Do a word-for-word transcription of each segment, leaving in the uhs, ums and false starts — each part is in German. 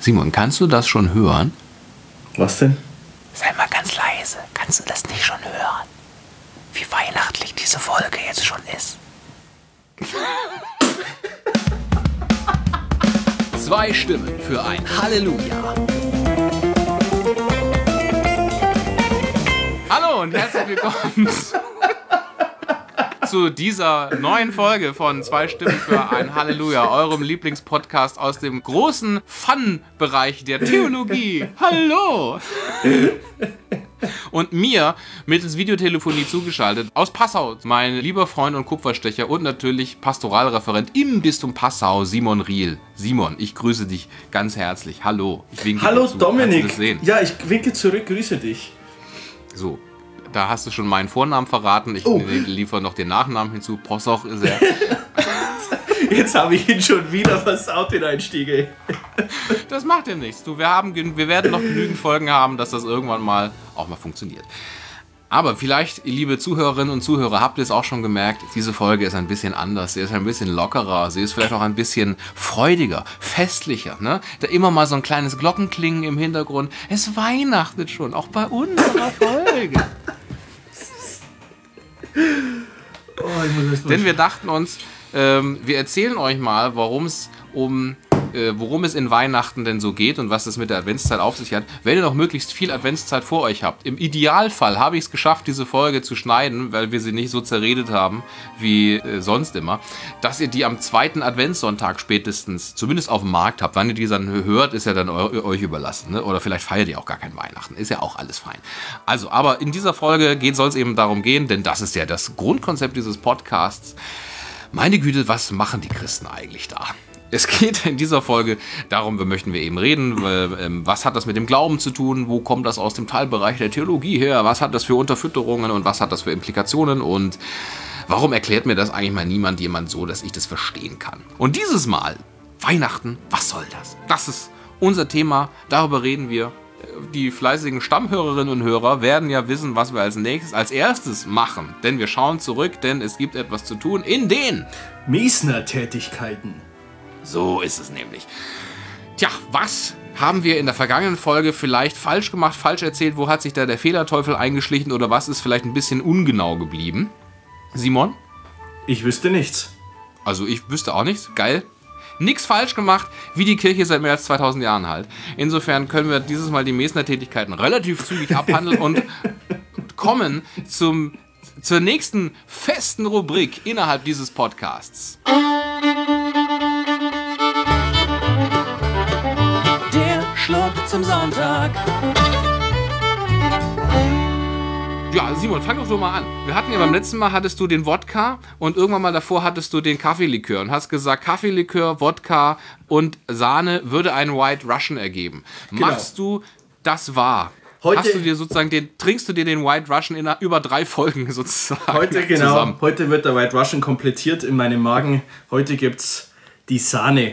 Simon, kannst du das schon hören? Was denn? Sei mal ganz leise. Kannst du das nicht schon hören? Wie weihnachtlich diese Folge jetzt schon ist. Zwei Stimmen für ein Halleluja. Hallo und herzlich willkommen zu dieser neuen Folge von Zwei Stimmen für ein Halleluja, eurem Lieblingspodcast aus dem großen Fun-Bereich der Theologie. Hallo! Und mir mittels Videotelefonie zugeschaltet aus Passau, mein lieber Freund und Kupferstecher und natürlich Pastoralreferent im Bistum Passau, Simon Riel. Simon, ich grüße dich ganz herzlich. Hallo. Ich winke Hallo dir zu. Dominik. Kannst du das sehen? Ja, ich winke zurück, grüße dich. So. Da hast du schon meinen Vornamen verraten. Ich oh. liefere noch den Nachnamen hinzu. Possoch ist er. Jetzt habe ich ihn schon wieder versaut, den Einstieg, ey. Das macht ja nichts. Du, wir, haben, wir werden noch genügend Folgen haben, dass das irgendwann mal auch mal funktioniert. Aber vielleicht, liebe Zuhörerinnen und Zuhörer, habt ihr es auch schon gemerkt, diese Folge ist ein bisschen anders. Sie ist ein bisschen lockerer. Sie ist vielleicht auch ein bisschen freudiger, festlicher. Ne? Da immer mal so ein kleines Glockenklingen im Hintergrund. Es weihnachtet schon, auch bei unserer Folge. Oh, ich muss das Denn wir dachten uns, ähm, wir erzählen euch mal, warum es um äh, worum es in Weihnachten denn so geht und was es mit der Adventszeit auf sich hat, wenn ihr noch möglichst viel Adventszeit vor euch habt. Im Idealfall habe ich es geschafft, diese Folge zu schneiden, weil wir sie nicht so zerredet haben wie äh, sonst immer, dass ihr die am zweiten Adventssonntag spätestens, zumindest auf dem Markt habt. Wann ihr die dann hört, ist ja dann eu- euch überlassen. Ne? Oder vielleicht feiert ihr auch gar kein Weihnachten. Ist ja auch alles fein. Also, aber in dieser Folge soll es eben darum gehen, denn das ist ja das Grundkonzept dieses Podcasts. Meine Güte, was machen die Christen eigentlich da? Es geht in dieser Folge darum, wir möchten wir eben reden, was hat das mit dem Glauben zu tun, wo kommt das aus dem Teilbereich der Theologie her, was hat das für Unterfütterungen und was hat das für Implikationen und warum erklärt mir das eigentlich mal niemand jemand so, dass ich das verstehen kann. Und dieses Mal, Weihnachten, was soll das? Das ist unser Thema, darüber reden wir. Die fleißigen Stammhörerinnen und Hörer werden ja wissen, was wir als nächstes, als erstes machen. Denn wir schauen zurück, denn es gibt etwas zu tun in den Mesner-Tätigkeiten. So ist es nämlich. Tja, was haben wir in der vergangenen Folge vielleicht falsch gemacht, falsch erzählt? Wo hat sich da der Fehlerteufel eingeschlichen oder was ist vielleicht ein bisschen ungenau geblieben? Simon? Ich wüsste nichts. Also ich wüsste auch nichts. Geil. Nix falsch gemacht, wie die Kirche seit mehr als zweitausend Jahren halt. Insofern können wir dieses Mal die Mesner-Tätigkeiten relativ zügig abhandeln und kommen zum, zur nächsten festen Rubrik innerhalb dieses Podcasts. Der Schluck zum Sonntag. Ja, Simon, fang doch so mal an. Wir hatten ja beim letzten Mal, hattest du den Wodka und irgendwann mal davor hattest du den Kaffeelikör und hast gesagt, Kaffeelikör, Wodka und Sahne würde einen White Russian ergeben. Genau. Machst du das wahr? Heute, Hast du dir sozusagen den, trinkst du dir den White Russian in über drei Folgen sozusagen heute, genau, zusammen? Heute wird der White Russian komplettiert in meinem Magen. Heute gibt's die Sahne.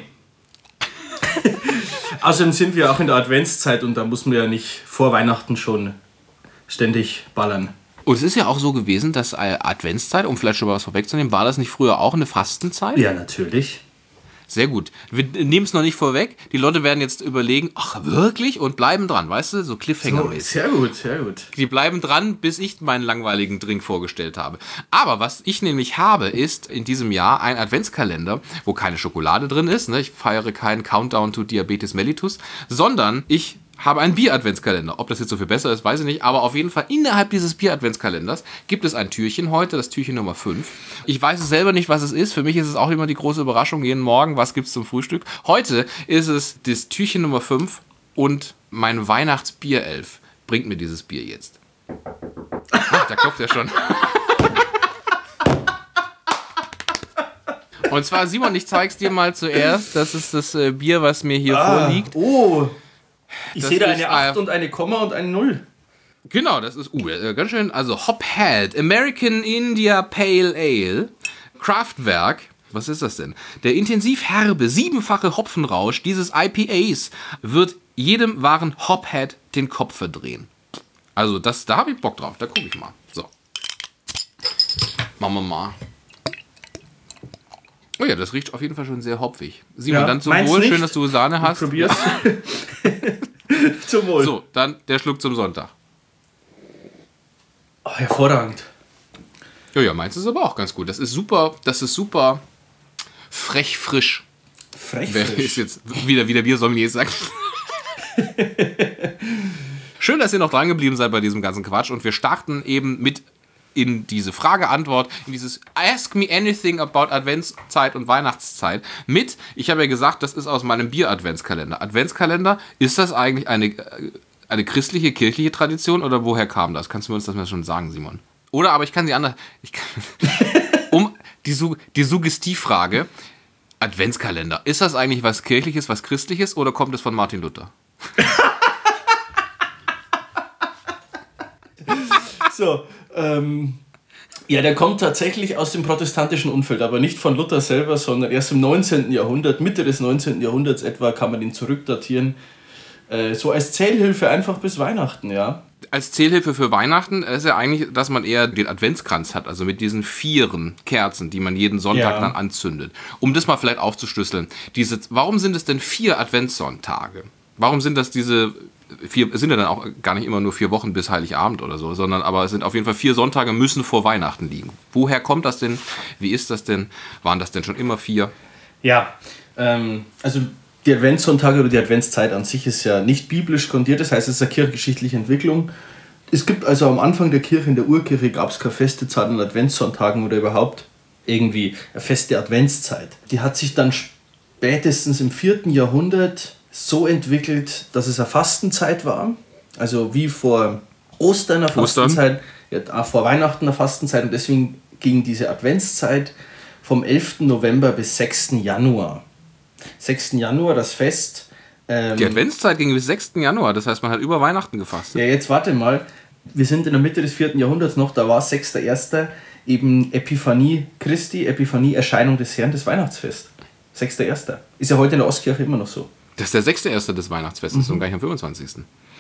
Außerdem sind wir auch in der Adventszeit und da muss man ja nicht vor Weihnachten schon ständig ballern. Und es ist ja auch so gewesen, dass Adventszeit, um vielleicht schon mal was vorwegzunehmen, war das nicht früher auch eine Fastenzeit? Ja, natürlich. Sehr gut. Wir nehmen es noch nicht vorweg. Die Leute werden jetzt überlegen, ach wirklich? Und bleiben dran, weißt du? So Cliffhanger-mäßig. So, sehr gut, sehr gut. Die bleiben dran, bis ich meinen langweiligen Drink vorgestellt habe. Aber was ich nämlich habe, ist in diesem Jahr ein Adventskalender, wo keine Schokolade drin ist. Ne? Ich feiere keinen Countdown to Diabetes mellitus, sondern ich habe einen Bier-Adventskalender. Ob das jetzt so viel besser ist, weiß ich nicht. Aber auf jeden Fall innerhalb dieses Bier-Adventskalenders gibt es ein Türchen heute, das Türchen Nummer fünf. Ich weiß es selber nicht, was es ist. Für mich ist es auch immer die große Überraschung jeden Morgen. Was gibt es zum Frühstück? Heute ist es das Türchen Nummer fünf und mein Weihnachtsbierelf bringt mir dieses Bier jetzt. Ach, da klopft er schon. Und zwar, Simon, ich zeig's dir mal zuerst. Das ist das äh, Bier, was mir hier ah, vorliegt. Oh, ich das sehe da eine acht und eine Komma und eine null. Genau, das ist uh, ganz schön. Also Hophead, American India Pale Ale, Kraftwerk. Was ist das denn? Der intensiv herbe, siebenfache Hopfenrausch dieses I P As wird jedem wahren Hophead den Kopf verdrehen. Also das, da habe ich Bock drauf. Da gucke ich mal. So. Machen wir mal. Oh ja, das riecht auf jeden Fall schon sehr hopfig. Simon, Ja, dann zum meins Wohl. nicht. Schön, dass du Sahne hast. Ich probier's. Zum Wohl. So, dann der Schluck zum Sonntag. Oh, hervorragend. Ja, ja, meins ist aber auch ganz gut. Das ist super, das ist super frech frisch. Frech Wer frisch. ist jetzt wieder, wie der Biersommelier sagt. Schön, dass ihr noch dran geblieben seid bei diesem ganzen Quatsch. Und wir starten eben mit in diese Frage-Antwort, in dieses Ask me anything about Adventszeit und Weihnachtszeit mit, ich habe ja gesagt, das ist aus meinem Bier-Adventskalender. Adventskalender, ist das eigentlich eine, eine christliche, kirchliche Tradition oder woher kam das? Kannst du mir uns das mal schon sagen, Simon? Oder, aber ich kann sie anders, ich kann, um die, Su- die Suggestivfrage, Adventskalender, ist das eigentlich was kirchliches, was christliches oder kommt es von Martin Luther? So, ähm, ja, der kommt tatsächlich aus dem protestantischen Umfeld, aber nicht von Luther selber, sondern erst im neunzehnten Jahrhundert, Mitte des neunzehnten Jahrhunderts etwa, kann man ihn zurückdatieren. Äh, so als Zählhilfe einfach bis Weihnachten, ja. Als Zählhilfe für Weihnachten ist ja eigentlich, dass man eher den Adventskranz hat, also mit diesen vieren Kerzen, die man jeden Sonntag Ja. dann anzündet. Um das mal vielleicht aufzuschlüsseln. Diese, warum sind es denn vier Adventssonntage? Warum sind das diese vier, es sind ja dann auch gar nicht immer nur vier Wochen bis Heiligabend oder so, sondern aber es sind auf jeden Fall vier Sonntage müssen vor Weihnachten liegen. Woher kommt das denn? Wie ist das denn? Waren das denn schon immer vier? Ja, ähm, also die Adventssonntage oder die Adventszeit an sich ist ja nicht biblisch grundiert, das heißt, es ist eine kirchengeschichtliche Entwicklung. Es gibt also am Anfang der Kirche, in der Urkirche, gab es keine feste Zeit an Adventssonntagen oder überhaupt irgendwie eine feste Adventszeit. Die hat sich dann spätestens im vierten Jahrhundert so entwickelt, dass es eine Fastenzeit war, also wie vor Ostern eine Fastenzeit, ja, auch vor Weihnachten eine Fastenzeit und deswegen ging diese Adventszeit vom elften November bis sechsten Januar. sechsten Januar, das Fest. Ähm, Die Adventszeit ging bis sechsten Januar, das heißt, man hat über Weihnachten gefastet. Ja, jetzt warte mal, wir sind in der Mitte des vierten Jahrhunderts noch, da war sechster erster eben Epiphanie Christi, Epiphanie, Erscheinung des Herrn, das Weihnachtsfest. sechster erster Ist ja heute in der Ostkirche immer noch so. Das ist der sechste erste des Weihnachtsfestes mhm. und gleich am fünfundzwanzigsten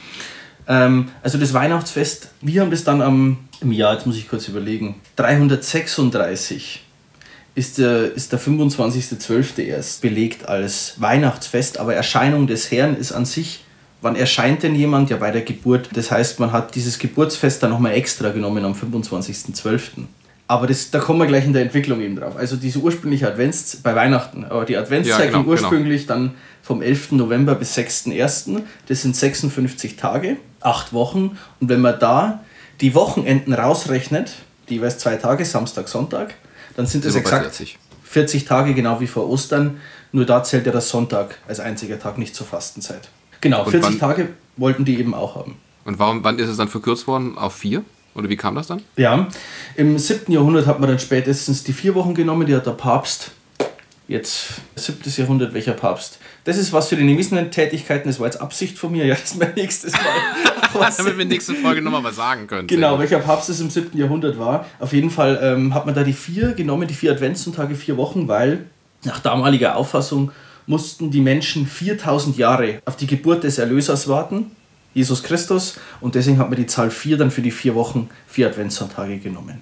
Ähm, also das Weihnachtsfest, wir haben das dann am, im Jahr, jetzt muss ich kurz überlegen, dreihundertsechsunddreißig ist der, ist der fünfundzwanzigster zwölfte erst belegt als Weihnachtsfest, aber Erscheinung des Herrn ist an sich, wann erscheint denn jemand? Ja, bei der Geburt. Das heißt, man hat dieses Geburtsfest dann nochmal extra genommen am fünfundzwanzigsten zwölften Aber das, da kommen wir gleich in der Entwicklung eben drauf. Also diese ursprüngliche Adventszeit, bei Weihnachten, aber die Adventszeit ja, genau, ging ursprünglich genau. dann vom elften November bis sechsten ersten Das sind sechsundfünfzig Tage, acht Wochen. Und wenn man da die Wochenenden rausrechnet, die jeweils zwei Tage, Samstag, Sonntag, dann sind es exakt vierzig. vierzig Tage, genau wie vor Ostern. Nur da zählt ja der Sonntag als einziger Tag nicht zur Fastenzeit. Genau, und vierzig wann, Tage wollten die eben auch haben. Und warum, wann ist es dann verkürzt worden auf vier? Oder wie kam das dann? Ja, im siebten Jahrhundert hat man dann spätestens die vier Wochen genommen, die hat der Papst, jetzt siebtes Jahrhundert, welcher Papst? Das ist was für die nächsten Tätigkeiten, das war jetzt Absicht von mir, ja, das ist mein nächstes Mal. Damit wir in der nächsten Folge nochmal was sagen können. Genau, welcher Papst es im siebten Jahrhundert war. Auf jeden Fall ähm, hat man da die vier genommen, die vier Adventssonntage, vier Wochen, weil nach damaliger Auffassung mussten die Menschen viertausend Jahre auf die Geburt des Erlösers warten, Jesus Christus, und deswegen hat man die Zahl vier dann für die vier Wochen, vier Adventssonntage genommen.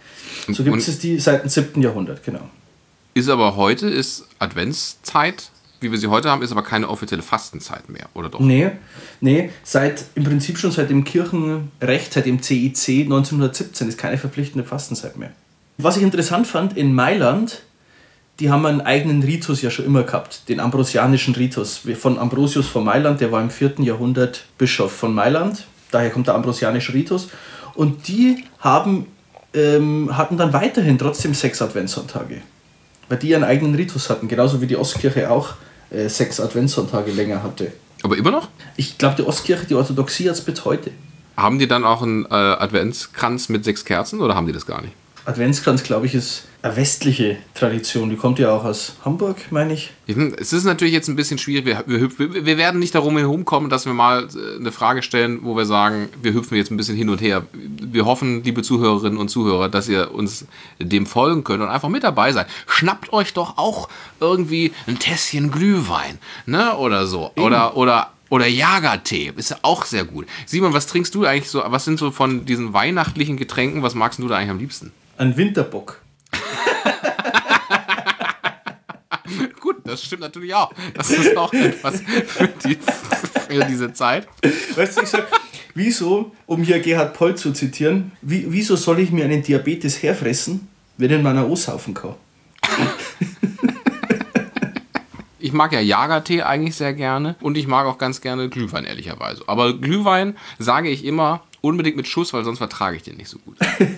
So gibt es die seit dem siebten Jahrhundert, genau. Ist aber heute, ist Adventszeit, wie wir sie heute haben, ist aber keine offizielle Fastenzeit mehr, oder doch? Nee, nee, seit, im Prinzip schon seit dem Kirchenrecht, seit dem C I C neunzehnhundertsiebzehn ist keine verpflichtende Fastenzeit mehr. Was ich interessant fand, in Mailand, die haben einen eigenen Ritus ja schon immer gehabt, den ambrosianischen Ritus von Ambrosius von Mailand, der war im vierten Jahrhundert Bischof von Mailand, daher kommt der ambrosianische Ritus. Und die haben, ähm, hatten dann weiterhin trotzdem sechs Adventssonntage, weil die ihren eigenen Ritus hatten, genauso wie die Ostkirche auch äh, sechs Adventssonntage länger hatte. Aber immer noch? Ich glaube, die Ostkirche, die Orthodoxie hat es bis heute. Haben die dann auch einen äh, Adventskranz mit sechs Kerzen oder haben die das gar nicht? Adventskranz, glaube ich, ist eine westliche Tradition. Die kommt ja auch aus Hamburg, meine ich. Es ist natürlich jetzt ein bisschen schwierig. Wir, wir, wir werden nicht darum herumkommen, dass wir mal eine Frage stellen, wo wir sagen, wir hüpfen jetzt ein bisschen hin und her. Wir hoffen, liebe Zuhörerinnen und Zuhörer, dass ihr uns dem folgen könnt und einfach mit dabei seid. Schnappt euch doch auch irgendwie ein Tässchen Glühwein, ne? Oder so. Eben. Oder, oder Oder Jagertee, ist ja auch sehr gut. Simon, was trinkst du eigentlich so, was sind so von diesen weihnachtlichen Getränken, was magst du da eigentlich am liebsten? Ein Winterbock. Das stimmt natürlich auch. Das ist auch etwas für, die, für diese Zeit. Weißt du, ich sag, wieso, um hier Gerhard Poll zu zitieren, wie, wieso soll ich mir einen Diabetes herfressen, wenn ich meiner aussaufen kann? Ich mag ja Jagertee eigentlich sehr gerne und ich mag auch ganz gerne Glühwein, ehrlicherweise. Aber Glühwein sage ich immer unbedingt mit Schuss, weil sonst vertrage ich den nicht so gut.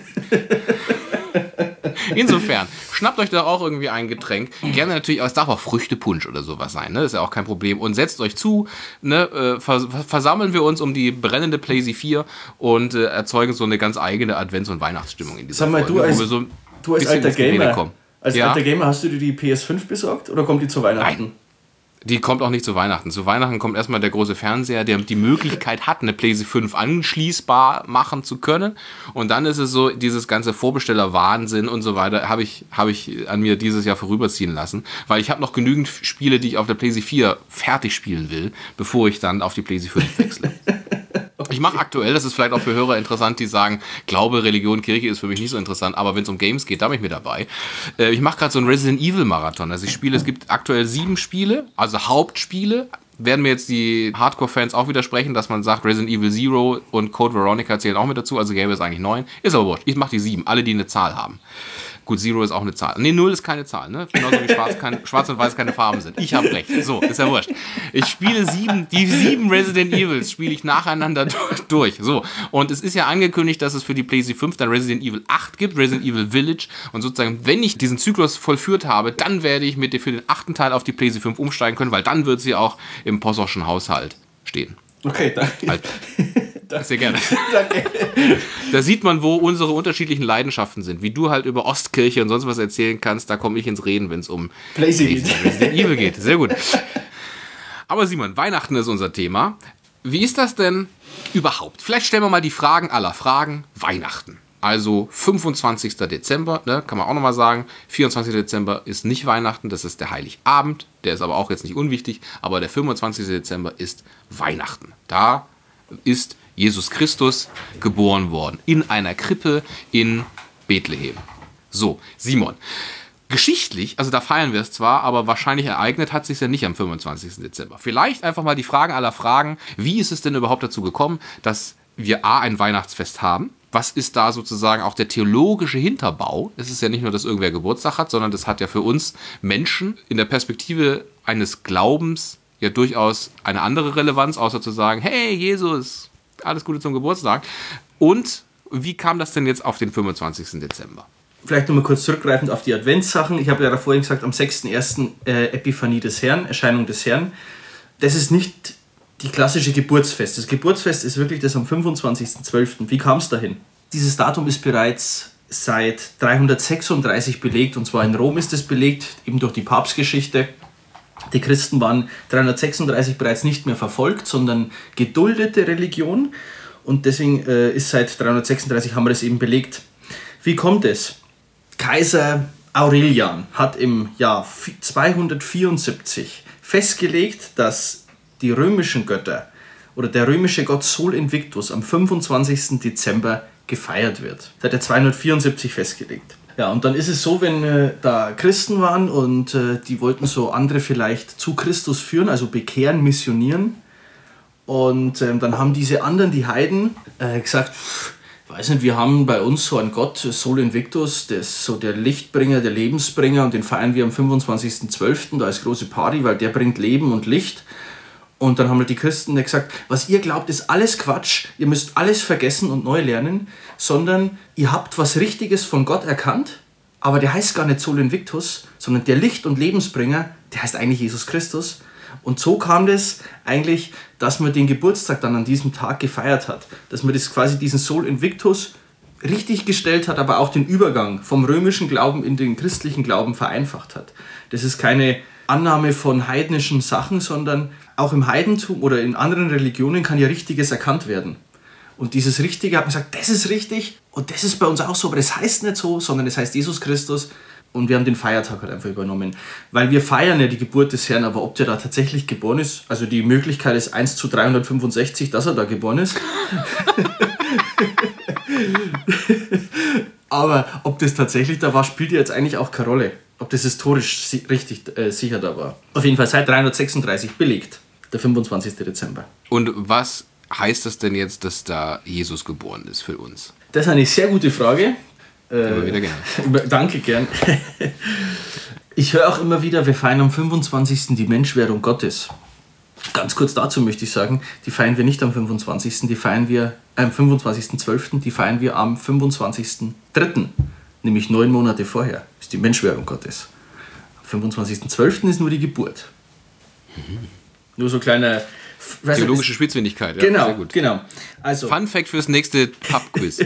Insofern, schnappt euch da auch irgendwie ein Getränk. Gerne natürlich, aber es darf auch Früchtepunsch oder sowas sein, ne? Das ist ja auch kein Problem. Und setzt euch zu, ne? Vers- versammeln wir uns um die brennende PlayStation vier und äh, erzeugen so eine ganz eigene Advents- und Weihnachtsstimmung in dieser Sag mal, Folge, du als, wo wir so du als alter Gamer, als ja? alter Gamer, hast du dir die P S fünf besorgt oder kommt die zu Weihnachten? Nein. Die kommt auch nicht zu Weihnachten. Zu Weihnachten kommt erstmal der große Fernseher, der die Möglichkeit hat, eine PlayStation fünf anschließbar machen zu können. Und dann ist es so, dieses ganze Vorbesteller-Wahnsinn und so weiter, habe ich, hab ich an mir dieses Jahr vorüberziehen lassen. Weil ich habe noch genügend Spiele, die ich auf der PlayStation vier fertig spielen will, bevor ich dann auf die PlayStation fünf wechsle. Ich mache aktuell, das ist vielleicht auch für Hörer interessant, die sagen, Glaube, Religion, Kirche ist für mich nicht so interessant, aber wenn es um Games geht, da bin ich mit dabei. Äh, ich mache gerade so einen Resident Evil Marathon. Also ich spiele, es gibt aktuell sieben Spiele, also Hauptspiele. Werden mir jetzt die Hardcore-Fans auch widersprechen, dass man sagt, Resident Evil Zero und Code Veronica zählen auch mit dazu, also gäbe es eigentlich neun. Ist aber wurscht, ich mache die sieben, alle, die eine Zahl haben. Gut, Zero ist auch eine Zahl. Nee, Null ist keine Zahl, ne? Genauso wie Schwarz, kein, Schwarz und Weiß keine Farben sind. Ich habe recht. So, ist ja wurscht. Ich spiele sieben, die sieben Resident Evils spiele ich nacheinander durch. So. Und es ist ja angekündigt, dass es für die PlayStation fünf dann Resident Evil acht gibt, Resident Evil Village. Und sozusagen, wenn ich diesen Zyklus vollführt habe, dann werde ich mit für den achten Teil auf die PlayStation fünf umsteigen können, weil dann wird sie auch im Possoschen Haushalt stehen. Okay, danke. Halt. Sehr gerne. Danke. Da sieht man, wo unsere unterschiedlichen Leidenschaften sind. Wie du halt über Ostkirche und sonst was erzählen kannst, da komme ich ins Reden, wenn es um Resident Evil geht. Sehr gut. Aber Simon, Weihnachten ist unser Thema. Wie ist das denn überhaupt? Vielleicht stellen wir mal die Fragen aller Fragen. Weihnachten. Also fünfundzwanzigster Dezember, ne, kann man auch nochmal sagen. vierundzwanzigster Dezember ist nicht Weihnachten, das ist der Heiligabend. Der ist aber auch jetzt nicht unwichtig. Aber der fünfundzwanzigster Dezember ist Weihnachten. Da ist Jesus Christus geboren worden. In einer Krippe in Bethlehem. So, Simon. Geschichtlich, also da feiern wir es zwar, aber wahrscheinlich ereignet hat es sich ja nicht am fünfundzwanzigster Dezember. Vielleicht einfach mal die Fragen aller Fragen. Wie ist es denn überhaupt dazu gekommen, dass wir A, ein Weihnachtsfest haben? Was ist da sozusagen auch der theologische Hinterbau? Es ist ja nicht nur, dass irgendwer Geburtstag hat, sondern das hat ja für uns Menschen in der Perspektive eines Glaubens ja durchaus eine andere Relevanz, außer zu sagen, hey Jesus, alles Gute zum Geburtstag. Und wie kam das denn jetzt auf den fünfundzwanzigsten Dezember? Vielleicht nochmal kurz zurückgreifend auf die Adventssachen. Ich habe ja vorhin gesagt, am sechster erster äh, Epiphanie des Herrn, Erscheinung des Herrn. Das ist nicht die klassische Geburtsfest. Das Geburtsfest ist wirklich das am fünfundzwanzigster zwölfter Wie kam es dahin? Dieses Datum ist bereits seit dreihundertsechsunddreißig belegt, und zwar in Rom ist es belegt, eben durch die Papstgeschichte. Die Christen waren dreihundertsechsunddreißig bereits nicht mehr verfolgt, sondern geduldete Religion, und deswegen äh, ist seit dreihundertsechsunddreißig haben wir das eben belegt. Wie kommt es? Kaiser Aurelian hat im Jahr zweihundertvierundsiebzig festgelegt, dass die römischen Götter oder der römische Gott Sol Invictus am fünfundzwanzigster Dezember gefeiert wird. Das hat er zweihundertvierundsiebzig festgelegt. Ja, und dann ist es so, wenn äh, da Christen waren und äh, die wollten so andere vielleicht zu Christus führen, also bekehren, missionieren. Und äh, dann haben diese anderen, die Heiden, äh, gesagt, weiß nicht, wir haben bei uns so einen Gott, Sol Invictus, der ist so der Lichtbringer, der Lebensbringer, und den feiern wir am fünfundzwanzigster zwölfter Da ist große Party, weil der bringt Leben und Licht. Und dann haben halt die Christen gesagt, was ihr glaubt, ist alles Quatsch, ihr müsst alles vergessen und neu lernen, sondern ihr habt was Richtiges von Gott erkannt, aber der heißt gar nicht Sol Invictus, sondern der Licht- und Lebensbringer, der heißt eigentlich Jesus Christus. Und so kam das eigentlich, dass man den Geburtstag dann an diesem Tag gefeiert hat, dass man das quasi diesen Sol Invictus richtig gestellt hat, aber auch den Übergang vom römischen Glauben in den christlichen Glauben vereinfacht hat. Das ist keine Annahme von heidnischen Sachen, sondern auch im Heidentum oder in anderen Religionen kann ja Richtiges erkannt werden. Und dieses Richtige hat man gesagt, das ist richtig und das ist bei uns auch so, aber das heißt nicht so, sondern es heißt Jesus Christus, und wir haben den Feiertag halt einfach übernommen. Weil wir feiern ja die Geburt des Herrn, aber ob der da tatsächlich geboren ist, also die Möglichkeit ist eins zu dreihundertfünfundsechzig, dass er da geboren ist. Aber ob das tatsächlich da war, spielt ja jetzt eigentlich auch keine Rolle. ob das historisch si- richtig äh, sicher da war. Auf jeden Fall seit dreihundertsechsunddreißig belegt, der fünfundzwanzigster Dezember. Und was heißt das denn jetzt, dass da Jesus geboren ist für uns? Das ist eine sehr gute Frage. Äh, immer wieder gerne. Danke, gern. Ich höre auch immer wieder, wir feiern am fünfundzwanzigsten die Menschwerdung Gottes. Ganz kurz dazu möchte ich sagen, die feiern wir nicht am fünfundzwanzigsten, die feiern wir äh, am fünfundzwanzigsten zwölften, die feiern wir am fünfundzwanzigsten dritten, nämlich neun Monate vorher, ist die Menschwerdung Gottes. Am fünfundzwanzigsten zwölften ist nur die Geburt. Mhm. Nur so kleiner... Theologische Spitzfindigkeit, ja. Genau, sehr gut. genau. Also, Fun Fact fürs nächste Pub-Quiz.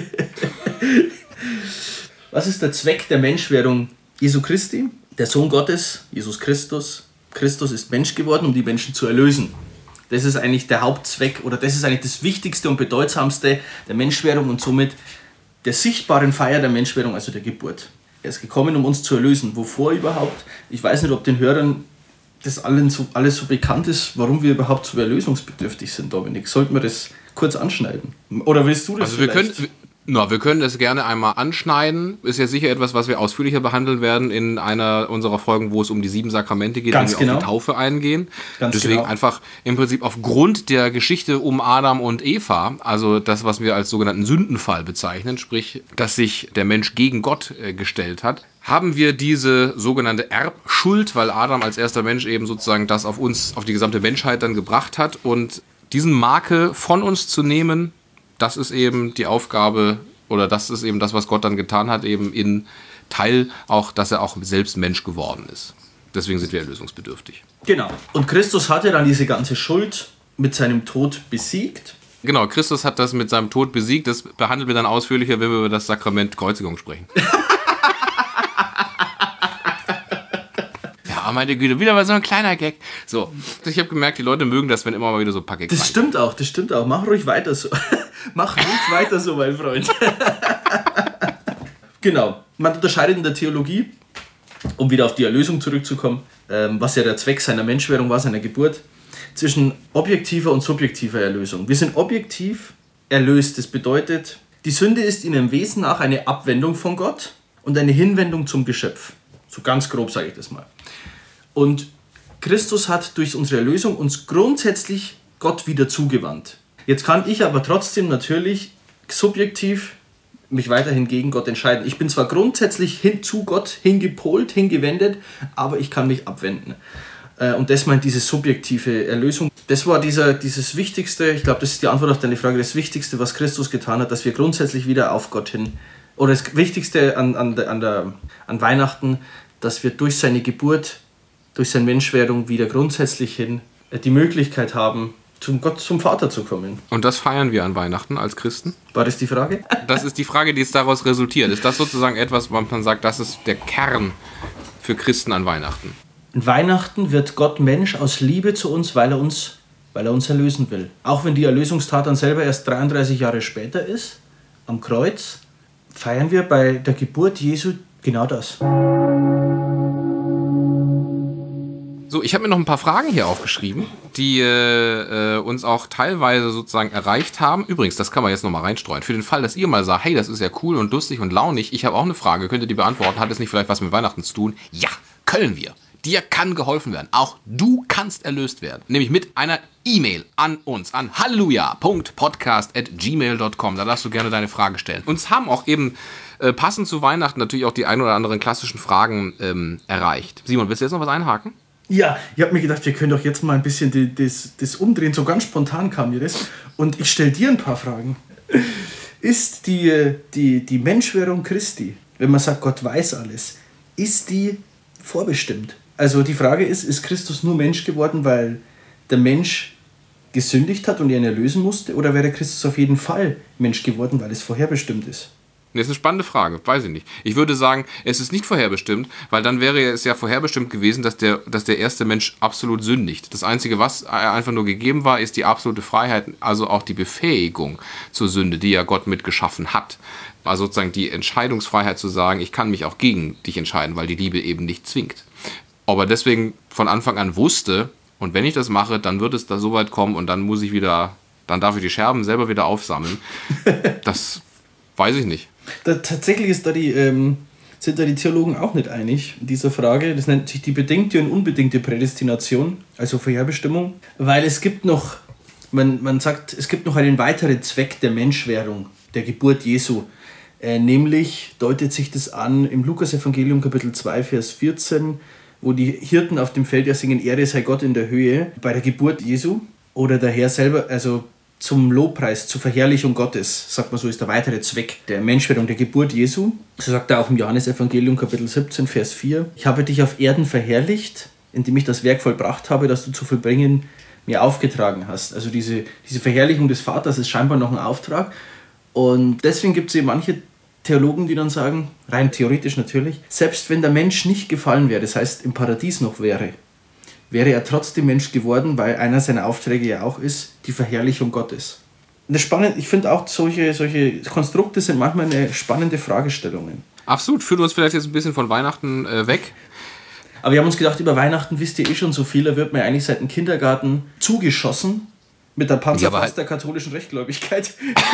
Was ist der Zweck der Menschwerdung Jesu Christi? Der Sohn Gottes, Jesus Christus, Christus ist Mensch geworden, um die Menschen zu erlösen. Das ist eigentlich der Hauptzweck oder das ist eigentlich das Wichtigste und Bedeutsamste der Menschwerdung und somit der sichtbaren Feier der Menschwerdung, also der Geburt. Er ist gekommen, um uns zu erlösen. Wovor überhaupt? Ich weiß nicht, ob den Hörern das allen so, alles so bekannt ist, warum wir überhaupt so erlösungsbedürftig sind, Dominik. Sollten wir das kurz anschneiden? Oder willst du das also wir vielleicht? können, na, wir können das gerne einmal anschneiden. Ist ja sicher etwas, was wir ausführlicher behandeln werden in einer unserer Folgen, wo es um die sieben Sakramente geht, Ganz wenn wir genau. auf die Taufe eingehen. Ganz Deswegen genau. einfach im Prinzip aufgrund der Geschichte um Adam und Eva, also das, was wir als sogenannten Sündenfall bezeichnen, sprich, dass sich der Mensch gegen Gott äh, gestellt hat, haben wir diese sogenannte Erbschuld, weil Adam als erster Mensch eben sozusagen das auf uns, auf die gesamte Menschheit dann gebracht hat. Und diesen Marke von uns zu nehmen, das ist eben die Aufgabe, oder das ist eben das, was Gott dann getan hat, eben in Teil auch, dass er auch selbst Mensch geworden ist. Deswegen sind wir erlösungsbedürftig. Genau. Und Christus hat ja dann diese ganze Schuld mit seinem Tod besiegt. Genau, Christus hat das mit seinem Tod besiegt. Das behandeln wir dann ausführlicher, wenn wir über das Sakrament Kreuzigung sprechen. Ja, meine Güte, wieder mal so ein kleiner Gag. So, ich habe gemerkt, die Leute mögen das, wenn immer mal wieder so ein paar Gags Das stimmt auch, das stimmt auch. Mach ruhig weiter so. Mach ruhig weiter so, mein Freund. Genau. Man unterscheidet in der Theologie, um wieder auf die Erlösung zurückzukommen, ähm, was ja der Zweck seiner Menschwerdung war, seiner Geburt, zwischen objektiver und subjektiver Erlösung. Wir sind objektiv erlöst. Das bedeutet, die Sünde ist in ihrem Wesen nach eine Abwendung von Gott und eine Hinwendung zum Geschöpf. So ganz grob sage ich das mal. Und Christus hat durch unsere Erlösung uns grundsätzlich Gott wieder zugewandt. Jetzt kann ich aber trotzdem natürlich subjektiv mich weiterhin gegen Gott entscheiden. Ich bin zwar grundsätzlich hin zu Gott hingepolt, hingewendet, aber ich kann mich abwenden. Und das meint diese subjektive Erlösung. Das war dieser, dieses Wichtigste, ich glaube, das ist die Antwort auf deine Frage, das Wichtigste, was Christus getan hat, dass wir grundsätzlich wieder auf Gott hin, oder das Wichtigste an, an, der, an, der, an Weihnachten, dass wir durch seine Geburt, durch seine Menschwerdung wieder grundsätzlich hin die Möglichkeit haben, zum Gott, zum Vater zu kommen. Und das feiern wir an Weihnachten als Christen? War das die Frage? Das ist die Frage, die jetzt daraus resultiert. Ist das sozusagen etwas, was man sagt, das ist der Kern für Christen an Weihnachten? An Weihnachten wird Gott Mensch aus Liebe zu uns, weil er uns, weil er uns erlösen will. Auch wenn die Erlösungstat dann selber erst dreiunddreißig Jahre später ist, am Kreuz, feiern wir bei der Geburt Jesu genau das. So, ich habe mir noch ein paar Fragen hier aufgeschrieben, die äh, uns auch teilweise sozusagen erreicht haben. Übrigens, das kann man jetzt nochmal reinstreuen. Für den Fall, dass ihr mal sagt, hey, das ist ja cool und lustig und launig, ich habe auch eine Frage, könnt ihr die beantworten? Hat es nicht vielleicht was mit Weihnachten zu tun? Ja, können wir. Dir kann geholfen werden. Auch du kannst erlöst werden. Nämlich mit einer E-Mail an uns, an halleluja punkt podcast at gmail punkt com. Da darfst du gerne deine Frage stellen. Uns haben auch eben äh, passend zu Weihnachten natürlich auch die ein oder anderen klassischen Fragen ähm, erreicht. Simon, willst du jetzt noch was einhaken? Ja, ich habe mir gedacht, wir können doch jetzt mal ein bisschen die, das, das umdrehen. So ganz spontan kam mir das. Und ich stelle dir ein paar Fragen. Ist die, die, die Menschwerdung Christi, wenn man sagt, Gott weiß alles, ist die vorbestimmt? Also die Frage ist, ist Christus nur Mensch geworden, weil der Mensch gesündigt hat und ihn erlösen musste? Oder wäre Christus auf jeden Fall Mensch geworden, weil es vorherbestimmt ist? Das ist eine spannende Frage, weiß ich nicht. Ich würde sagen, es ist nicht vorherbestimmt, weil dann wäre es ja vorherbestimmt gewesen, dass der, dass der erste Mensch absolut sündigt. Das Einzige, was einfach nur gegeben war, ist die absolute Freiheit, also auch die Befähigung zur Sünde, die ja Gott mit geschaffen hat. Also sozusagen die Entscheidungsfreiheit zu sagen, ich kann mich auch gegen dich entscheiden, weil die Liebe eben nicht zwingt. Aber deswegen von Anfang an wusste, und wenn ich das mache, dann wird es da so weit kommen und dann muss ich wieder, dann darf ich die Scherben selber wieder aufsammeln. Das weiß ich nicht. Da, tatsächlich ist da die, ähm, sind da die Theologen auch nicht einig in dieser Frage. Das nennt sich die bedingte und unbedingte Prädestination, also Vorherbestimmung, weil es gibt noch, man, man sagt, es gibt noch einen weiteren Zweck der Menschwerdung, der Geburt Jesu. Äh, nämlich deutet sich das an im Lukas-Evangelium Kapitel zwei, Vers vierzehn, wo die Hirten auf dem Feld ja singen, Ehre sei Gott in der Höhe, bei der Geburt Jesu. Oder der Herr selber, also zum Lobpreis, zur Verherrlichung Gottes, sagt man so, ist der weitere Zweck der Menschwerdung, der Geburt Jesu. So sagt er auch im Johannesevangelium Kapitel siebzehn, Vers vier. Ich habe dich auf Erden verherrlicht, indem ich das Werk vollbracht habe, das du zu vollbringen mir aufgetragen hast. Also diese, diese Verherrlichung des Vaters ist scheinbar noch ein Auftrag. Und deswegen gibt es eben manche Theologen, die dann sagen, rein theoretisch natürlich, selbst wenn der Mensch nicht gefallen wäre, das heißt im Paradies noch wäre, wäre er trotzdem Mensch geworden, weil einer seiner Aufträge ja auch ist, die Verherrlichung Gottes. Und das spannend, ich finde auch, solche, solche Konstrukte sind manchmal eine spannende Fragestellungen. Absolut, führt uns vielleicht jetzt ein bisschen von Weihnachten äh, weg. Aber wir haben uns gedacht, über Weihnachten wisst ihr eh schon so viel, da wird man eigentlich seit dem Kindergarten zugeschossen mit der Panzerfaust ja, der katholischen Rechtgläubigkeit.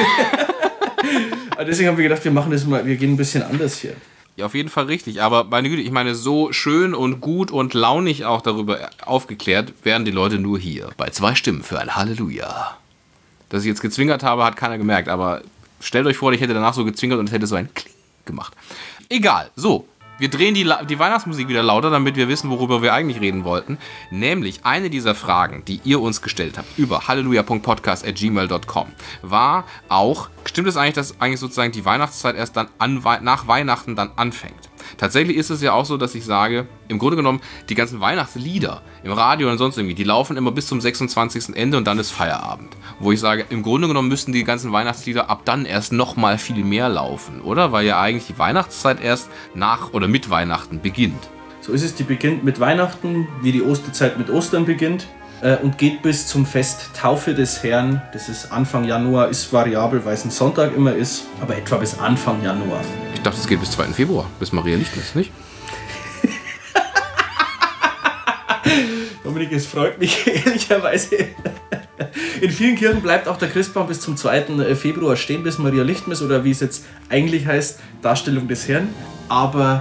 Aber deswegen haben wir gedacht, wir machen das mal, wir gehen ein bisschen anders hier. Ja, auf jeden Fall richtig. Aber meine Güte, ich meine, so schön und gut und launig auch darüber aufgeklärt werden die Leute nur hier. Bei zwei Stimmen für ein Halleluja. Dass ich jetzt gezwinkert habe, hat keiner gemerkt. Aber stellt euch vor, ich hätte danach so gezwinkert und es hätte so ein Kling gemacht. Egal, so. Wir drehen die, die Weihnachtsmusik wieder lauter, damit wir wissen, worüber wir eigentlich reden wollten. Nämlich eine dieser Fragen, die ihr uns gestellt habt, über halleluja punkt podcast at gmail punkt com, war auch, stimmt es eigentlich, dass eigentlich sozusagen die Weihnachtszeit erst dann an, nach Weihnachten dann anfängt? Tatsächlich ist es ja auch so, dass ich sage, im Grunde genommen, die ganzen Weihnachtslieder im Radio und sonst irgendwie, die laufen immer bis zum sechsundzwanzigsten Ende und dann ist Feierabend. Wo ich sage, im Grunde genommen müssten die ganzen Weihnachtslieder ab dann erst nochmal viel mehr laufen, oder? Weil ja eigentlich die Weihnachtszeit erst nach oder mit Weihnachten beginnt. So ist es, die beginnt mit Weihnachten, wie die Osterzeit mit Ostern beginnt äh, und geht bis zum Fest Taufe des Herrn. Das ist Anfang Januar, ist variabel, weil es ein Sonntag immer ist, aber etwa bis Anfang Januar. Ich dachte, es geht bis zweiten Februar, bis Maria Lichtmess, nicht? Dominik, es freut mich ehrlicherweise. In vielen Kirchen bleibt auch der Christbaum bis zum zweiten Februar stehen, bis Maria Lichtmess oder wie es jetzt eigentlich heißt, Darstellung des Herrn. Aber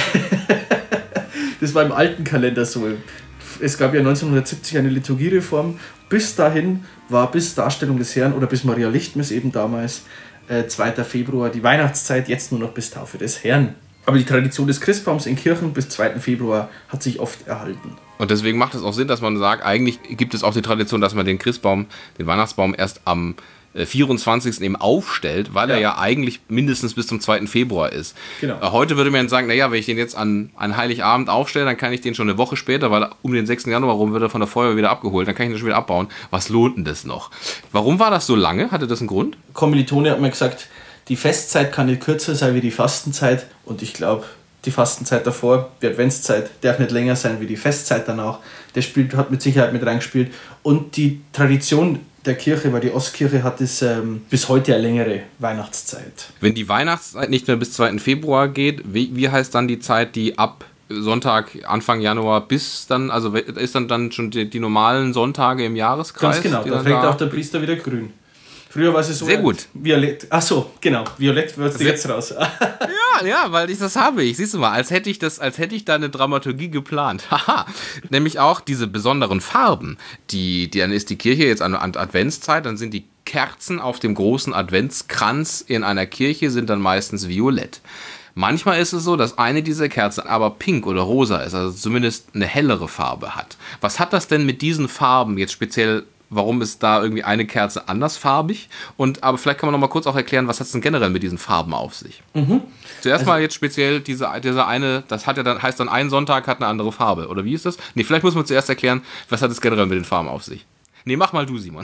das war im alten Kalender so. Es gab ja neunzehnhundertsiebzig eine Liturgiereform. Bis dahin war bis Darstellung des Herrn oder bis Maria Lichtmess eben damals äh, zweiter Februar die Weihnachtszeit, jetzt nur noch bis Taufe des Herrn. Aber die Tradition des Christbaums in Kirchen bis zweiten Februar hat sich oft erhalten. Und deswegen macht es auch Sinn, dass man sagt, eigentlich gibt es auch die Tradition, dass man den Christbaum, den Weihnachtsbaum erst am vierundzwanzigsten eben aufstellt, weil ja. er ja eigentlich mindestens bis zum zweiten Februar ist. Genau. Heute würde man sagen, naja, wenn ich den jetzt an, an Heiligabend aufstelle, dann kann ich den schon eine Woche später, weil um den sechsten Januar rum wird er von der Feuerwehr wieder abgeholt, dann kann ich ihn schon wieder abbauen. Was lohnt denn das noch? Warum war das so lange? Hatte das einen Grund? Kommilitone hat mir gesagt, die Festzeit kann nicht kürzer sein wie die Fastenzeit und ich glaube, die Fastenzeit davor, die Adventszeit, darf nicht länger sein wie die Festzeit danach. Der spielt, hat mit Sicherheit mit reingespielt. Und die Tradition der Kirche, weil die Ostkirche hat es ähm, bis heute eine längere Weihnachtszeit. Wenn die Weihnachtszeit nicht mehr bis zweiten Februar geht, wie, wie heißt dann die Zeit, die ab Sonntag, Anfang Januar bis dann, also ist dann, dann schon die, die normalen Sonntage im Jahreskreis? Ganz genau, da trägt da auch der Priester wieder grün. Früher war es so. Sehr gut. Violett. Ach so, genau. Violett wird jetzt raus. ja, ja, weil ich das habe ich. Siehst du mal, als hätte ich das, als hätte ich da eine Dramaturgie geplant. Haha. Nämlich auch diese besonderen Farben. Die, die, dann ist die Kirche jetzt an, an Adventszeit, dann sind die Kerzen auf dem großen Adventskranz in einer Kirche sind dann meistens violett. Manchmal ist es so, dass eine dieser Kerzen aber pink oder rosa ist, also zumindest eine hellere Farbe hat. Was hat das denn mit diesen Farben jetzt speziell? Warum ist da irgendwie eine Kerze andersfarbig? Und, aber vielleicht kann man noch mal kurz auch erklären, was hat es denn generell mit diesen Farben auf sich? Mhm. Zuerst also, mal jetzt speziell diese, diese eine, das hat ja dann, heißt dann ein Sonntag hat eine andere Farbe. Oder wie ist das? Nee, vielleicht muss man zuerst erklären, was hat es generell mit den Farben auf sich? Nee, mach mal du, Simon.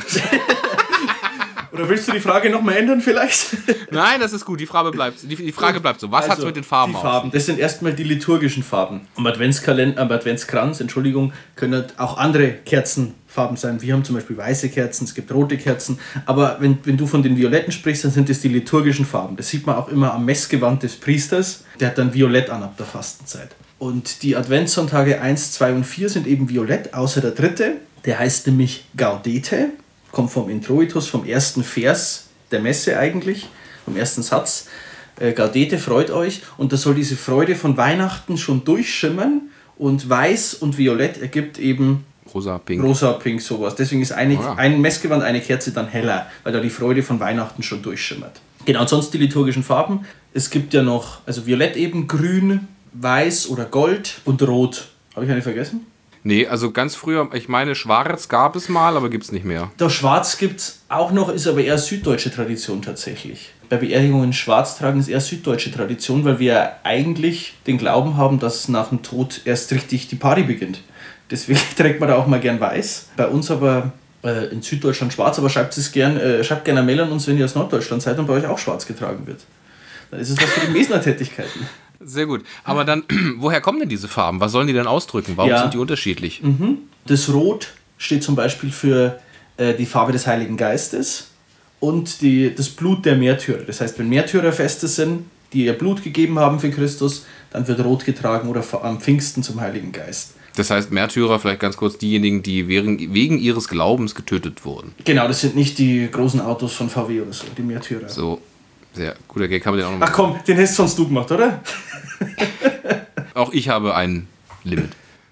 Oder willst du die Frage noch mal ändern vielleicht? Nein, das ist gut, die Frage bleibt, die, die Frage bleibt so. Was also, hat es mit den Farben die auf Farben, sich? Das sind erstmal die liturgischen Farben. Am Adventskalender, am Adventskranz, Entschuldigung, können auch andere Kerzenfarben sein. Wir haben zum Beispiel weiße Kerzen, es gibt rote Kerzen. Aber wenn, wenn du von den Violetten sprichst, dann sind das die liturgischen Farben. Das sieht man auch immer am Messgewand des Priesters. Der hat dann Violett an ab der Fastenzeit. Und die Adventssonntage eins, zwei und vier sind eben violett, außer der dritte. Der heißt nämlich Gaudete. Kommt vom Introitus, vom ersten Vers der Messe eigentlich, vom ersten Satz. äh, Gaudete, freut euch. Und da soll diese Freude von Weihnachten schon durchschimmern. Und weiß und violett ergibt eben rosa, pink. Rosa, pink, sowas. Deswegen ist eine, oh ja. ein Messgewand, eine Kerze dann heller, weil da die Freude von Weihnachten schon durchschimmert. Genau, und sonst die liturgischen Farben. Es gibt ja noch, also violett eben, grün, weiß oder gold und rot. Habe ich eine vergessen? Nee, also ganz früher, ich meine, schwarz gab es mal, aber gibt es nicht mehr. Das Schwarz gibt es auch noch, ist aber eher süddeutsche Tradition tatsächlich. Bei Beerdigungen schwarz tragen ist eher süddeutsche Tradition, weil wir eigentlich den Glauben haben, dass nach dem Tod erst richtig die Party beginnt. Deswegen trägt man da auch mal gern weiß. Bei uns aber äh, in Süddeutschland schwarz, aber schreibt es gern, äh, schreibt gerne eine Mail an uns, wenn ihr aus Norddeutschland seid und bei euch auch schwarz getragen wird. Dann ist es was für die Mesner-Tätigkeiten. Sehr gut. Aber dann, woher kommen denn diese Farben? Was sollen die denn ausdrücken? Warum ja. sind die unterschiedlich? Mhm. Das Rot steht zum Beispiel für äh, die Farbe des Heiligen Geistes und die, das Blut der Märtyrer. Das heißt, wenn Märtyrerfeste sind, die ihr Blut gegeben haben für Christus, dann wird Rot getragen oder am Pfingsten zum Heiligen Geist. Das heißt, Märtyrer, vielleicht ganz kurz diejenigen, die wegen, wegen ihres Glaubens getötet wurden. Genau, das sind nicht die großen Autos von V W oder so, die Märtyrer. So. Sehr guter Gag, kann man den auch noch mal. Ach komm, den hast sonst du gemacht, oder? Auch ich habe ein Limit.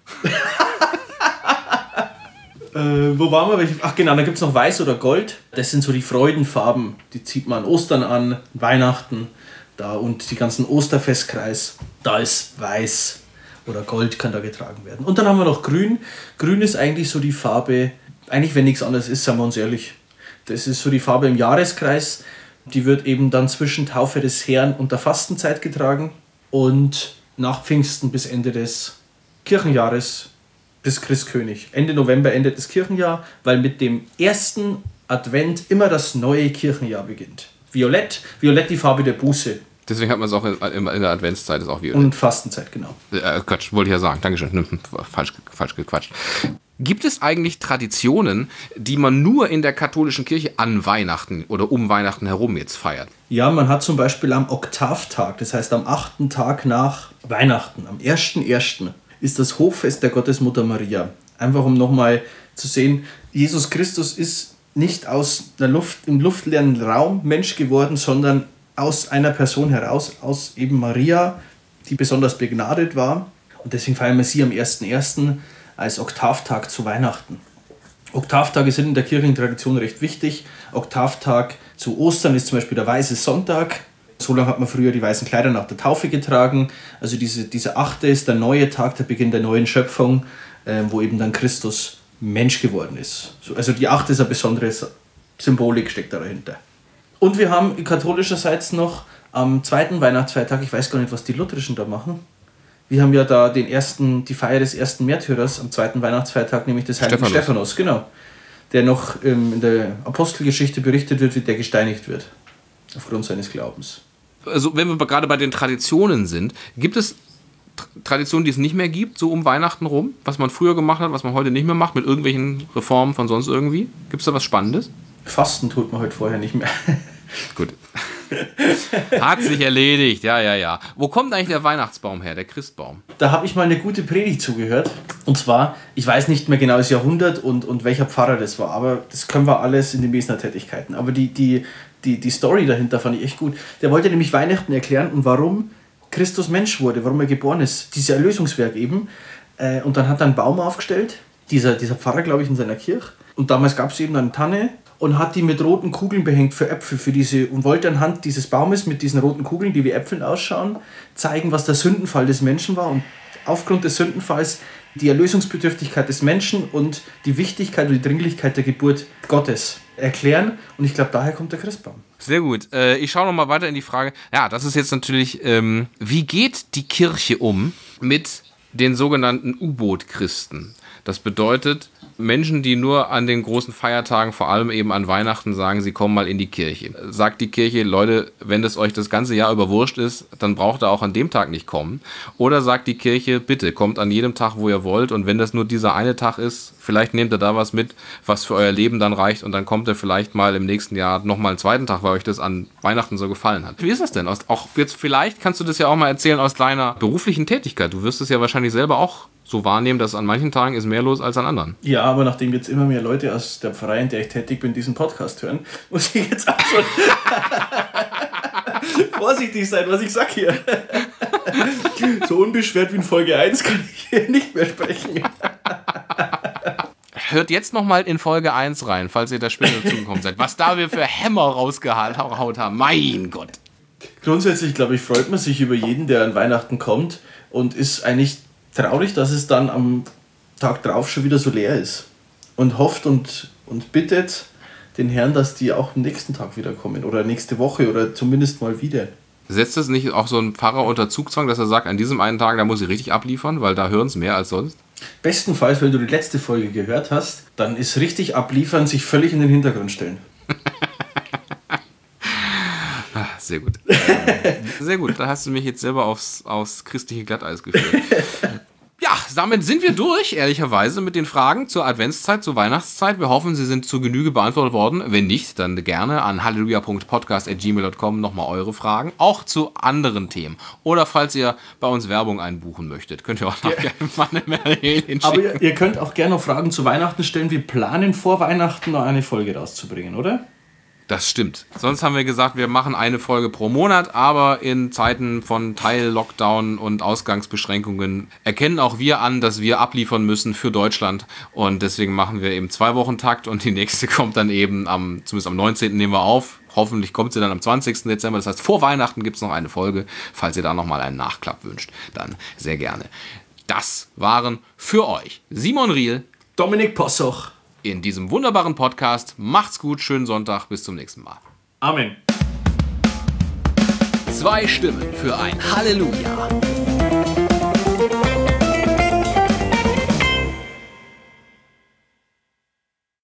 äh, wo waren wir? Ach genau, da gibt es noch Weiß oder Gold. Das sind so die Freudenfarben. Die zieht man an Ostern an, Weihnachten da und die ganzen Osterfestkreis. Da ist Weiß oder Gold kann da getragen werden. Und dann haben wir noch Grün. Grün ist eigentlich so die Farbe, eigentlich wenn nichts anderes ist, sagen wir uns ehrlich. Das ist so die Farbe im Jahreskreis. Die wird eben dann zwischen Taufe des Herrn und der Fastenzeit getragen und nach Pfingsten bis Ende des Kirchenjahres bis Christkönig. Ende November endet das Kirchenjahr, weil mit dem ersten Advent immer das neue Kirchenjahr beginnt. Violett, Violett die Farbe der Buße. Deswegen hat man es auch in, in der Adventszeit ist auch Violett. Und Fastenzeit, genau. Äh, Quatsch, wollte ich ja sagen. Dankeschön. Falsch, falsch gequatscht. Gibt es eigentlich Traditionen, die man nur in der katholischen Kirche an Weihnachten oder um Weihnachten herum jetzt feiert? Ja, man hat zum Beispiel am Oktavtag, das heißt am achten Tag nach Weihnachten, am ersten ersten ist das Hochfest der Gottesmutter Maria. Einfach um nochmal zu sehen, Jesus Christus ist nicht aus der Luft, im luftleeren Raum Mensch geworden, sondern aus einer Person heraus, aus eben Maria, die besonders begnadet war. Und deswegen feiern wir sie am ersten ersten als Oktavtag zu Weihnachten. Oktavtage sind in der kirchlichen Tradition recht wichtig. Oktavtag zu Ostern ist zum Beispiel der Weiße Sonntag. So lange hat man früher die weißen Kleider nach der Taufe getragen. Also diese, diese Achte ist der neue Tag, der Beginn der neuen Schöpfung, äh, wo eben dann Christus Mensch geworden ist. So, also die Achte ist eine besondere Symbolik, steckt da dahinter. Und wir haben katholischerseits noch am zweiten Weihnachtsfeiertag, ich weiß gar nicht, was die Lutherischen da machen. Wir haben ja da den ersten, die Feier des ersten Märtyrers am zweiten Weihnachtsfeiertag, nämlich des heiligen Stephanus, Stephanus genau, der noch ähm, in der Apostelgeschichte berichtet wird, wie der gesteinigt wird, aufgrund seines Glaubens. Also wenn wir gerade bei den Traditionen sind, gibt es Traditionen, die es nicht mehr gibt, so um Weihnachten rum, was man früher gemacht hat, was man heute nicht mehr macht, mit irgendwelchen Reformen von sonst irgendwie? Gibt es da was Spannendes? Fasten tut man heute vorher nicht mehr. Gut. Hat sich erledigt, ja, ja, ja. Wo kommt eigentlich der Weihnachtsbaum her, der Christbaum? Da habe ich mal eine gute Predigt zugehört. Und zwar, ich weiß nicht mehr genau das Jahrhundert und, und welcher Pfarrer das war, aber das können wir alles in den Mesner-Tätigkeiten. Aber die, die, die, die Story dahinter fand ich echt gut. Der wollte nämlich Weihnachten erklären und warum Christus Mensch wurde, warum er geboren ist. Dieses Erlösungswerk eben. Und dann hat er einen Baum aufgestellt, dieser, dieser Pfarrer, glaube ich, in seiner Kirche. Und damals gab es eben eine Tanne und hat die mit roten Kugeln behängt für Äpfel, für diese, und wollte anhand dieses Baumes mit diesen roten Kugeln, die wie Äpfeln ausschauen, zeigen, was der Sündenfall des Menschen war und aufgrund des Sündenfalls die Erlösungsbedürftigkeit des Menschen und die Wichtigkeit und die Dringlichkeit der Geburt Gottes erklären. Und ich glaube, daher kommt der Christbaum. Sehr gut. Äh, ich schaue noch mal weiter in die Frage. Ja, das ist jetzt natürlich, ähm, wie geht die Kirche um mit den sogenannten U-Boot-Christen? Das bedeutet, Menschen, die nur an den großen Feiertagen, vor allem eben an Weihnachten, sagen, sie kommen mal in die Kirche. Sagt die Kirche, Leute, wenn das euch das ganze Jahr über wurscht ist, dann braucht ihr auch an dem Tag nicht kommen. Oder sagt die Kirche, bitte, kommt an jedem Tag, wo ihr wollt, und wenn das nur dieser eine Tag ist, vielleicht nehmt ihr da was mit, was für euer Leben dann reicht, und dann kommt ihr vielleicht mal im nächsten Jahr nochmal einen zweiten Tag, weil euch das an Weihnachten so gefallen hat. Wie ist das denn? Auch jetzt vielleicht kannst du das ja auch mal erzählen aus deiner beruflichen Tätigkeit. Du wirst es ja wahrscheinlich selber auch so wahrnehmen, dass an manchen Tagen ist mehr los als an anderen. Ja, aber nachdem jetzt immer mehr Leute aus der Pfarrei, in der ich tätig bin, diesen Podcast hören, muss ich jetzt auch schon Vorsichtig sein, was ich sag hier. So unbeschwert wie in Folge eins kann ich hier nicht mehr sprechen. Hört jetzt nochmal in Folge eins rein, falls ihr da später dazugekommen seid. Was da wir für Hämmer rausgehaut haben. Mein Gott. Grundsätzlich, glaube ich, freut man sich über jeden, der an Weihnachten kommt und ist eigentlich traurig, dass es dann am Tag drauf schon wieder so leer ist. Und hofft und, und bittet den Herrn, dass die auch am nächsten Tag wieder kommen oder nächste Woche oder zumindest mal wieder. Setzt es nicht auch so ein Pfarrer unter Zugzwang, dass er sagt, an diesem einen Tag, da muss ich richtig abliefern, weil da hören es mehr als sonst? Bestenfalls, wenn du die letzte Folge gehört hast, dann ist richtig abliefern, sich völlig in den Hintergrund stellen. Sehr gut. Ähm, sehr gut, da hast du mich jetzt selber aufs, aufs christliche Glatteis geführt. Ja, damit sind wir durch, ehrlicherweise, mit den Fragen zur Adventszeit, zur Weihnachtszeit. Wir hoffen, sie sind zur Genüge beantwortet worden. Wenn nicht, dann gerne an halleluja punkt podcast at gmail punkt com nochmal eure Fragen, auch zu anderen Themen. Oder falls ihr bei uns Werbung einbuchen möchtet, könnt ihr auch noch ja. gerne mal eine Mail hinschicken. Aber ihr, ihr könnt auch gerne noch Fragen zu Weihnachten stellen. Wir planen vor Weihnachten noch eine Folge rauszubringen, oder? Das stimmt. Sonst haben wir gesagt, wir machen eine Folge pro Monat, aber in Zeiten von Teil-Lockdown und Ausgangsbeschränkungen erkennen auch wir an, dass wir abliefern müssen für Deutschland und deswegen machen wir eben zwei Wochen Takt und die nächste kommt dann eben am, zumindest am neunzehnten nehmen wir auf. Hoffentlich kommt sie dann am zwanzigsten Dezember. Das heißt, vor Weihnachten gibt es noch eine Folge. Falls ihr da nochmal einen Nachklapp wünscht, dann sehr gerne. Das waren für euch Simon Riel, Dominik Possoch. In diesem wunderbaren Podcast. Macht's gut, schönen Sonntag, bis zum nächsten Mal. Amen. Zwei Stimmen für ein Halleluja.